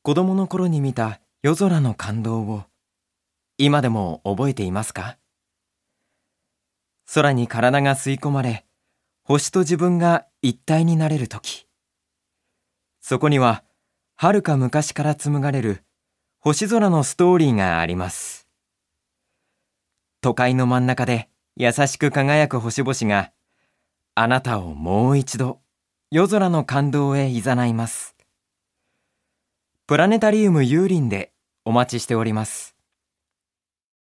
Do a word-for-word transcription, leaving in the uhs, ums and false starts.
子供の頃に見た夜空の感動を今でも覚えていますか？空に体が吸い込まれ、星と自分が一体になれるとき、そこには遥か昔から紡がれる星空のストーリーがあります。都会の真ん中で優しく輝く星々があなたをもう一度夜空の感動へ誘います。プラネタリウムユーリンでお待ちしております。